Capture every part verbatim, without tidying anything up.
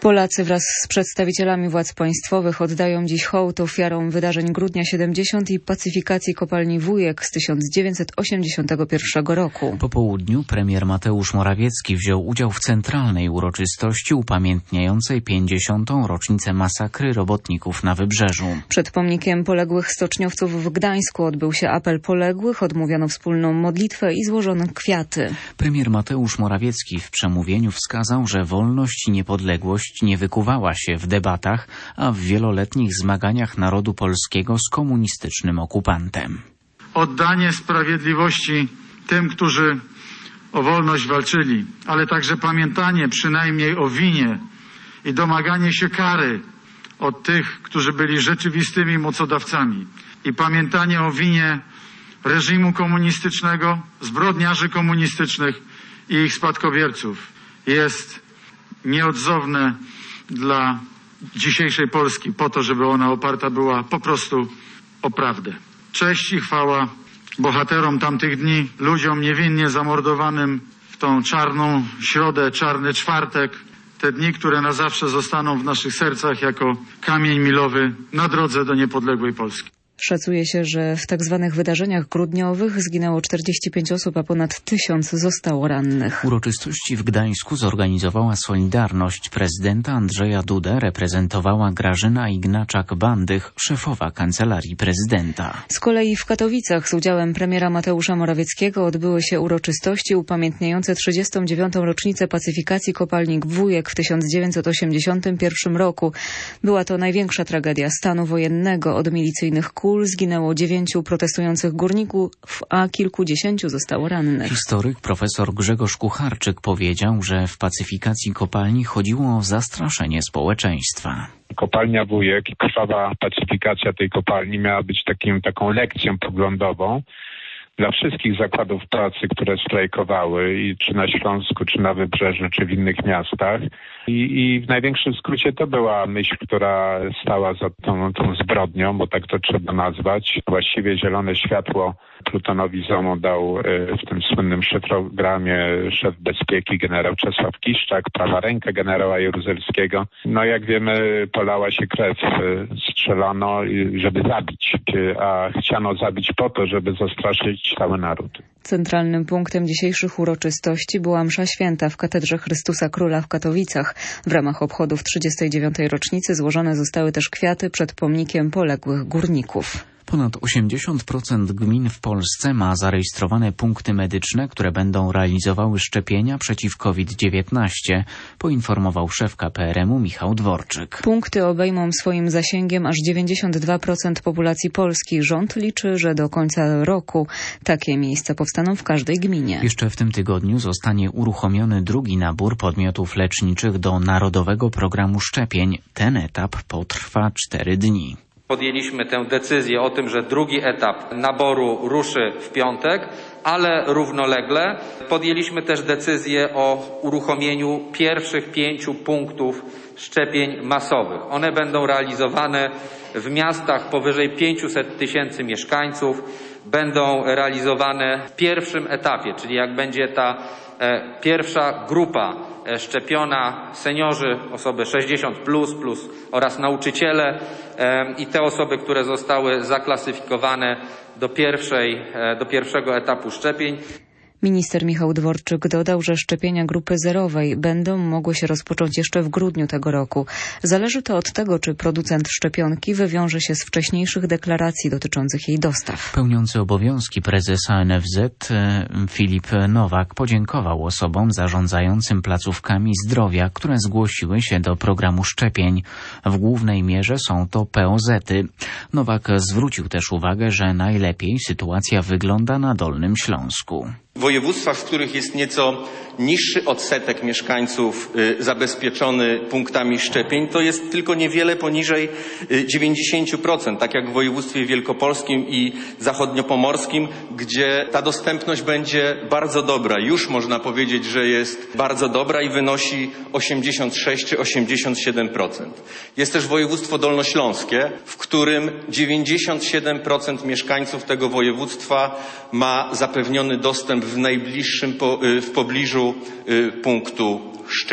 Polacy wraz z przedstawicielami władz państwowych oddają dziś hołd ofiarom wydarzeń Grudnia siedemdziesiąt i pacyfikacji kopalni Wujek z tysiąc dziewięćset osiemdziesiątego pierwszego roku. Po południu premier Mateusz Morawiecki wziął udział w centralnej uroczystości upamiętniającej pięćdziesiątą rocznicę masakry robotników na Wybrzeżu. Przed pomnikiem poległych stoczniowców w Gdańsku odbył się apel poległych, odmówiono wspólną modlitwę i złożono kwiaty. Premier Mateusz Morawiecki w przemówieniu wskazał, że wolność i niepodległość nie wykuwała się w debatach, a w wieloletnich zmaganiach narodu polskiego z komunistycznym okupantem. Oddanie sprawiedliwości tym, którzy o wolność walczyli, ale także pamiętanie przynajmniej o winie i domaganie się kary od tych, którzy byli rzeczywistymi mocodawcami, i pamiętanie o winie reżimu komunistycznego, zbrodniarzy komunistycznych i ich spadkobierców jest nieodzowne dla dzisiejszej Polski, po to, żeby ona oparta była po prostu o prawdę. Cześć i chwała bohaterom tamtych dni, ludziom niewinnie zamordowanym w tą czarną środę, czarny czwartek, te dni, które na zawsze zostaną w naszych sercach jako kamień milowy na drodze do niepodległej Polski. Szacuje się, że w tak zwanych wydarzeniach grudniowych zginęło czterdzieści pięć osób, a ponad tysiąc zostało rannych. Uroczystości w Gdańsku zorganizowała Solidarność. Prezydenta Andrzeja Dudę reprezentowała Grażyna Ignaczak-Bandych, szefowa Kancelarii Prezydenta. Z kolei w Katowicach z udziałem premiera Mateusza Morawieckiego odbyły się uroczystości upamiętniające trzydziestą dziewiątą rocznicę pacyfikacji kopalni Wujek w tysiąc dziewięćset osiemdziesiątym pierwszym roku. Była to największa tragedia stanu wojennego. Od milicyjnych kul zginęło dziewięciu protestujących górników, a kilkudziesięciu zostało rannych. Historyk profesor Grzegorz Kucharczyk powiedział, że w pacyfikacji kopalni chodziło o zastraszenie społeczeństwa. Kopalnia Wujek i krwawa pacyfikacja tej kopalni miała być takim, taką lekcją poglądową dla wszystkich zakładów pracy, które strajkowały, i czy na Śląsku, czy na Wybrzeżu, czy w innych miastach. I, i w największym skrócie to była myśl, która stała za tą, tą zbrodnią, bo tak to trzeba nazwać. Właściwie zielone światło Plutonowi Zomu dał w tym słynnym szyfrogramie szef bezpieki generał Czesław Kiszczak, prawa ręka generała Jaruzelskiego. No jak wiemy, polała się krew, strzelano, żeby zabić, a chciano zabić po to, żeby zastraszyć cały naród. Centralnym punktem dzisiejszych uroczystości była msza święta w Katedrze Chrystusa Króla w Katowicach. W ramach obchodów trzydziestej dziewiątej rocznicy złożone zostały też kwiaty przed pomnikiem poległych górników. Ponad osiemdziesiąt procent gmin w Polsce ma zarejestrowane punkty medyczne, które będą realizowały szczepienia przeciw COVID dziewiętnaście, poinformował szef K P R M u Michał Dworczyk. Punkty obejmą swoim zasięgiem aż dziewięćdziesiąt dwa procent populacji Polski. Rząd liczy, że do końca roku takie miejsca powstaną w każdej gminie. Jeszcze w tym tygodniu zostanie uruchomiony drugi nabór podmiotów leczniczych do Narodowego Programu Szczepień. Ten etap potrwa cztery dni. Podjęliśmy tę decyzję o tym, że drugi etap naboru ruszy w piątek, ale równolegle podjęliśmy też decyzję o uruchomieniu pierwszych pięciu punktów szczepień masowych. One będą realizowane w miastach powyżej pięćset tysięcy mieszkańców. Będą realizowane w pierwszym etapie, czyli jak będzie ta e, pierwsza grupa e, szczepiona, seniorzy, osoby sześćdziesiąt plus, plus oraz nauczyciele e, i te osoby, które zostały zaklasyfikowane do pierwszej, e, do pierwszego etapu szczepień. Minister Michał Dworczyk dodał, że szczepienia grupy zerowej będą mogły się rozpocząć jeszcze w grudniu tego roku. Zależy to od tego, czy producent szczepionki wywiąże się z wcześniejszych deklaracji dotyczących jej dostaw. Pełniący obowiązki prezesa N F Z Filip Nowak podziękował osobom zarządzającym placówkami zdrowia, które zgłosiły się do programu szczepień. W głównej mierze są to P O zety. Nowak zwrócił też uwagę, że najlepiej sytuacja wygląda na Dolnym Śląsku. W województwach, w których jest nieco niższy odsetek mieszkańców zabezpieczony punktami szczepień, to jest tylko niewiele poniżej dziewięćdziesiąt procent, tak jak w województwie wielkopolskim i zachodniopomorskim, gdzie ta dostępność będzie bardzo dobra. Już można powiedzieć, że jest bardzo dobra i wynosi osiemdziesiąt sześć czy osiemdziesiąt siedem procent. Jest też województwo dolnośląskie, w którym dziewięćdziesiąt siedem procent mieszkańców tego województwa ma zapewniony dostęp w najbliższym, po, w pobliżu punktu szczepień.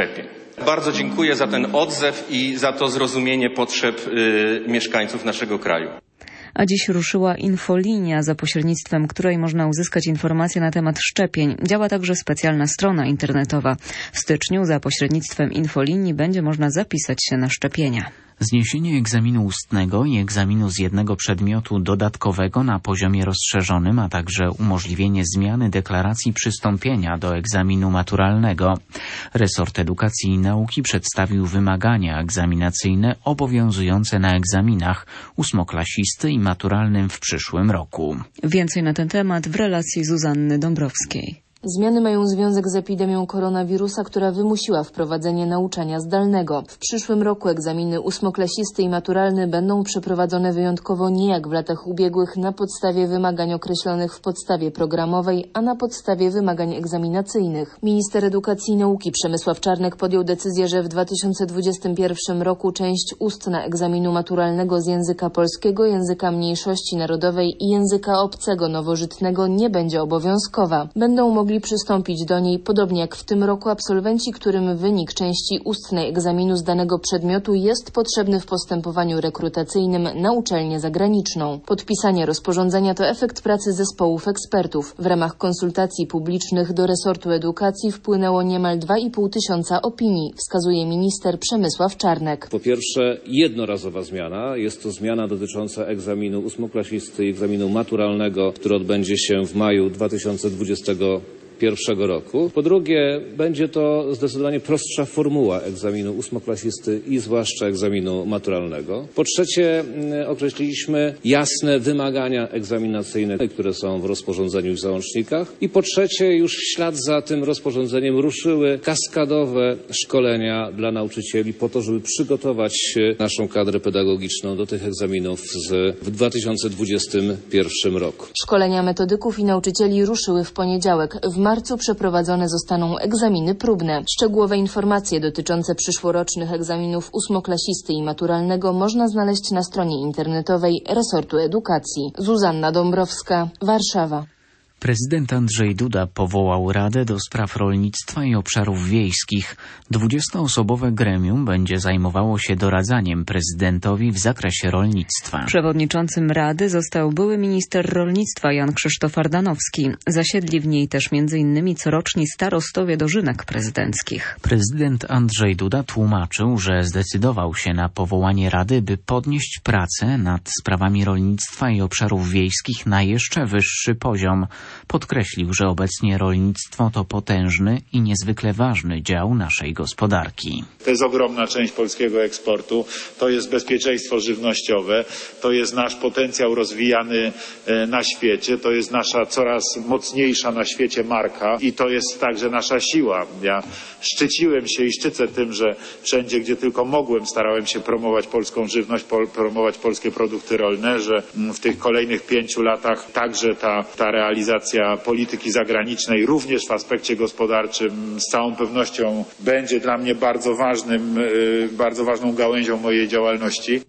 Bardzo dziękuję za ten odzew i za to zrozumienie potrzeb y, mieszkańców naszego kraju. A dziś ruszyła infolinia, za pośrednictwem której można uzyskać informacje na temat szczepień. Działa także specjalna strona internetowa. W styczniu za pośrednictwem infolinii będzie można zapisać się na szczepienia. Zniesienie egzaminu ustnego i egzaminu z jednego przedmiotu dodatkowego na poziomie rozszerzonym, a także umożliwienie zmiany deklaracji przystąpienia do egzaminu maturalnego. Resort Edukacji i Nauki przedstawił wymagania egzaminacyjne obowiązujące na egzaminach ósmoklasisty i maturalnym w przyszłym roku. Więcej na ten temat w relacji Zuzanny Dąbrowskiej. Zmiany mają związek z epidemią koronawirusa, która wymusiła wprowadzenie nauczania zdalnego. W przyszłym roku egzaminy ósmoklasisty i maturalny będą przeprowadzone wyjątkowo nie jak w latach ubiegłych na podstawie wymagań określonych w podstawie programowej, a na podstawie wymagań egzaminacyjnych. Minister Edukacji i Nauki Przemysław Czarnek podjął decyzję, że w dwa tysiące dwudziestym pierwszym roku część ustna egzaminu maturalnego z języka polskiego, języka mniejszości narodowej i języka obcego nowożytnego nie będzie obowiązkowa. Będą mogli przystąpić do niej, podobnie jak w tym roku, absolwenci, którym wynik części ustnej egzaminu z danego przedmiotu jest potrzebny w postępowaniu rekrutacyjnym na uczelnię zagraniczną. Podpisanie rozporządzenia to efekt pracy zespołów ekspertów. W ramach konsultacji publicznych do resortu edukacji wpłynęło niemal dwa i pół tysiąca opinii, wskazuje minister Przemysław Czarnek. Po pierwsze, jednorazowa zmiana. Jest to zmiana dotycząca egzaminu ósmoklasisty i egzaminu maturalnego, który odbędzie się w maju dwa tysiące dwudziestego pierwszego roku. Po drugie, będzie to zdecydowanie prostsza formuła egzaminu ósmoklasisty i zwłaszcza egzaminu maturalnego. Po trzecie, określiliśmy jasne wymagania egzaminacyjne, które są w rozporządzeniu i w załącznikach. I po trzecie, już w ślad za tym rozporządzeniem ruszyły kaskadowe szkolenia dla nauczycieli po to, żeby przygotować naszą kadrę pedagogiczną do tych egzaminów z, w dwa tysiące dwudziestym pierwszym roku. Szkolenia metodyków i nauczycieli ruszyły w poniedziałek. W W marcu przeprowadzone zostaną egzaminy próbne. Szczegółowe informacje dotyczące przyszłorocznych egzaminów ósmoklasisty i maturalnego można znaleźć na stronie internetowej resortu edukacji. Zuzanna Dąbrowska, Warszawa. Prezydent Andrzej Duda powołał Radę do Spraw Rolnictwa i Obszarów Wiejskich. Dwudziestoosobowe gremium będzie zajmowało się doradzaniem prezydentowi w zakresie rolnictwa. Przewodniczącym Rady został były minister rolnictwa Jan Krzysztof Ardanowski. Zasiedli w niej też między innymi coroczni starostowie dożynek prezydenckich. Prezydent Andrzej Duda tłumaczył, że zdecydował się na powołanie Rady, by podnieść pracę nad sprawami rolnictwa i obszarów wiejskich na jeszcze wyższy poziom. Podkreślił, że obecnie rolnictwo to potężny i niezwykle ważny dział naszej gospodarki. To jest ogromna część polskiego eksportu, to jest bezpieczeństwo żywnościowe, to jest nasz potencjał rozwijany na świecie, to jest nasza coraz mocniejsza na świecie marka i to jest także nasza siła. Ja szczyciłem się i szczycę tym, że wszędzie, gdzie tylko mogłem, starałem się promować polską żywność, promować polskie produkty rolne, że w tych kolejnych pięciu latach także ta, ta realizacja polityki zagranicznej również w aspekcie gospodarczym z całą pewnością będzie dla mnie bardzo ważnym, bardzo ważną gałęzią mojej działalności.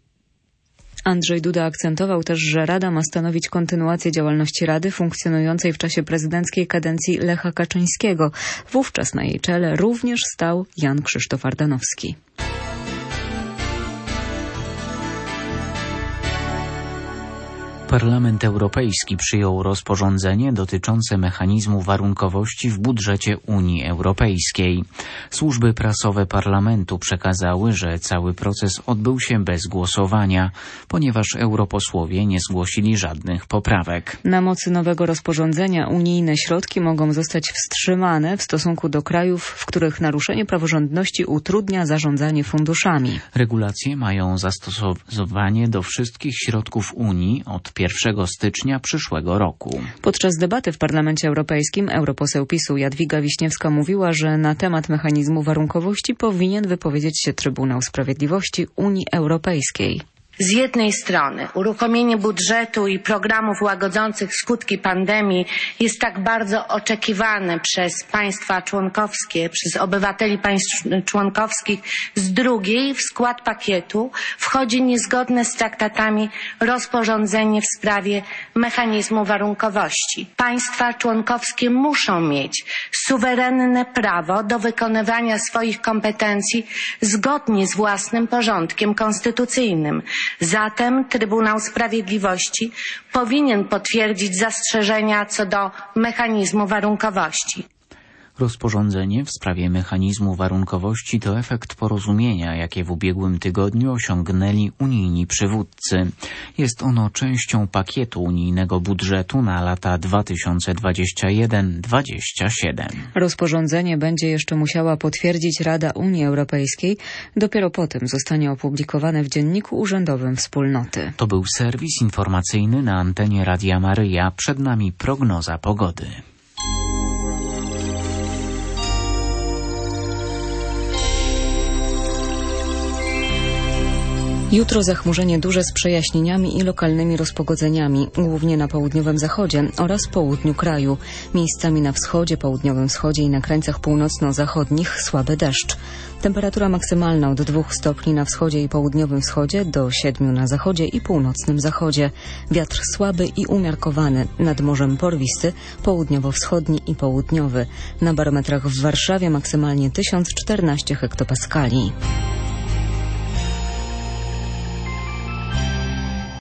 Andrzej Duda akcentował też, że Rada ma stanowić kontynuację działalności Rady funkcjonującej w czasie prezydenckiej kadencji Lecha Kaczyńskiego. Wówczas na jej czele również stał Jan Krzysztof Ardanowski. Parlament Europejski przyjął rozporządzenie dotyczące mechanizmu warunkowości w budżecie Unii Europejskiej. Służby prasowe Parlamentu przekazały, że cały proces odbył się bez głosowania, ponieważ europosłowie nie zgłosili żadnych poprawek. Na mocy nowego rozporządzenia unijne środki mogą zostać wstrzymane w stosunku do krajów, w których naruszenie praworządności utrudnia zarządzanie funduszami. Regulacje mają zastosowanie do wszystkich środków Unii od pierwszego stycznia przyszłego roku. Podczas debaty w Parlamencie Europejskim europoseł PiSu Jadwiga Wiśniewska mówiła, że na temat mechanizmu warunkowości powinien wypowiedzieć się Trybunał Sprawiedliwości Unii Europejskiej. Z jednej strony uruchomienie budżetu i programów łagodzących skutki pandemii jest tak bardzo oczekiwane przez państwa członkowskie, przez obywateli państw członkowskich. Z drugiej w skład pakietu wchodzi niezgodne z traktatami rozporządzenie w sprawie mechanizmu warunkowości. Państwa członkowskie muszą mieć suwerenne prawo do wykonywania swoich kompetencji zgodnie z własnym porządkiem konstytucyjnym. Zatem Trybunał Sprawiedliwości powinien potwierdzić zastrzeżenia co do mechanizmu warunkowości. Rozporządzenie w sprawie mechanizmu warunkowości to efekt porozumienia, jakie w ubiegłym tygodniu osiągnęli unijni przywódcy. Jest ono częścią pakietu unijnego budżetu na lata dwa tysiące dwudziesty pierwszy do dwudziestego siódmego. Rozporządzenie będzie jeszcze musiała potwierdzić Rada Unii Europejskiej. Dopiero potem zostanie opublikowane w Dzienniku Urzędowym Wspólnoty. To był serwis informacyjny na antenie Radia Maryja. Przed nami prognoza pogody. Jutro zachmurzenie duże z przejaśnieniami i lokalnymi rozpogodzeniami, głównie na południowym zachodzie oraz południu kraju. Miejscami na wschodzie, południowym wschodzie i na krańcach północno-zachodnich słaby deszcz. Temperatura maksymalna od dwóch stopni na wschodzie i południowym wschodzie do siedmiu na zachodzie i północnym zachodzie. Wiatr słaby i umiarkowany, nad morzem porwisty, południowo-wschodni i południowy. Na barometrach w Warszawie maksymalnie tysiąc czternaście hektopaskali.